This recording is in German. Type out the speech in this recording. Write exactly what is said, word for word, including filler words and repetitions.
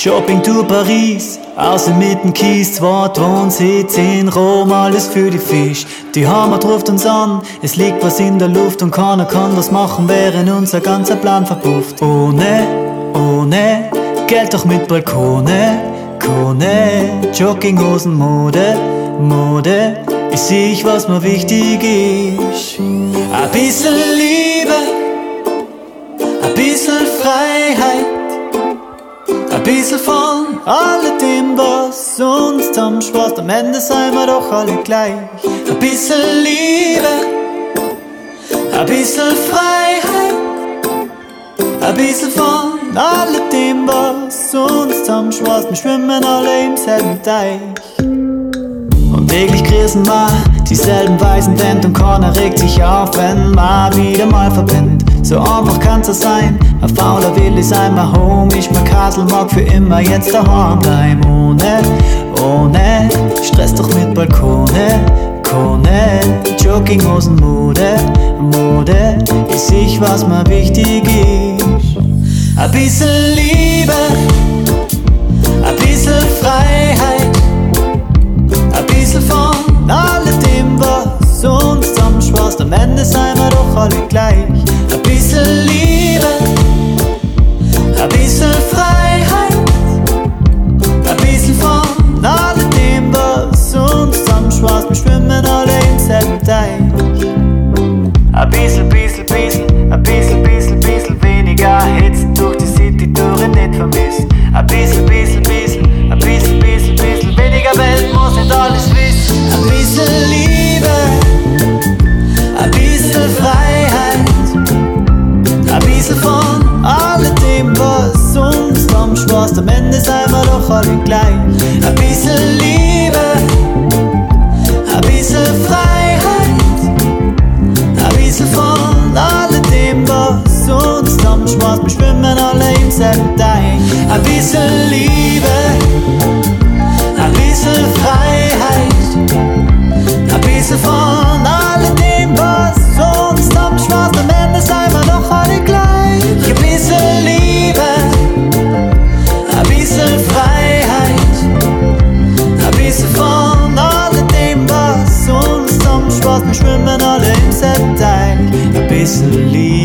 Shoppingtour Paris, außen mit dem Kies, zweit Wohnsitz in Rom, alles für die Fisch. Die Heimat ruft uns an, es liegt was in der Luft und keiner kann was machen, während unser ganzer Plan verpufft. Ohne, ohne Geld doch mit Balkone, Kone, Jogginghosen, Mode, Mode, ist ich, was mir wichtig ist. Ein bisschen Liebe, ein bisschen Freiheit, ein bisschen von alledem, was uns zusammenschweißt. Am Ende seien wir doch alle gleich. Ein bisschen Liebe, ein bisschen Freiheit, ein bisschen von alledem, was uns zusammenschweißt. Wir schwimmen alle im selben Teich. Und täglich grüßen wir dieselben weißen Wände und keiner regt sich auf, wenn man wieder mal verbindet. So einfach kann's ja sein, ein fauler Willi sein, mein Home, ich mein Kasel mag für immer jetzt daheim bleiben. Ohne, ohne Stress doch mit Balkone, Kone, Jogginghosen, Mode, Mode, ist ich, was mir wichtig ist. Ein bisschen Liebe, ein bisschen Freiheit, ein bisschen von alledem, was uns zusammenschweißt. Am Ende seien wir doch alle gleich. Ein bisschen Liebe, ein bisschen Freiheit, ein bisschen von alledem, was uns zusammenschweißt. Wir schwimmen alle im selben Teich. Ein bisschen, bisschen, bisschen, ein bisschen, bisschen, bisschen weniger Hetzen durch die City-Touren nicht vermisst. Ein bisschen, bisschen, bisschen, ein bisschen, bisschen, bisschen weniger Welt, muss nicht alles wissen. Ein bisschen Liebe, ein bisschen Freiheit, ein bisschen von alledem, was uns zusammenschweißt. Am Ende seien wir doch alle gleich. Ein bisschen Liebe, ein bisschen Freiheit, ein bisschen von alledem, was uns zusammenschweißt. Wir schwimmen alle im selben Teich. Ein bisschen Liebe, ein bisschen Freiheit, ein bisschen von alledem, was uns zusammenschweißt. Am Ende seien wir doch alle gleich. Ein bisschen Liebe, ein bisschen Freiheit, ein bisschen von alledem, was uns zusammenschweißt. Wir schwimmen alle im selben Teich. Ein bisschen Liebe.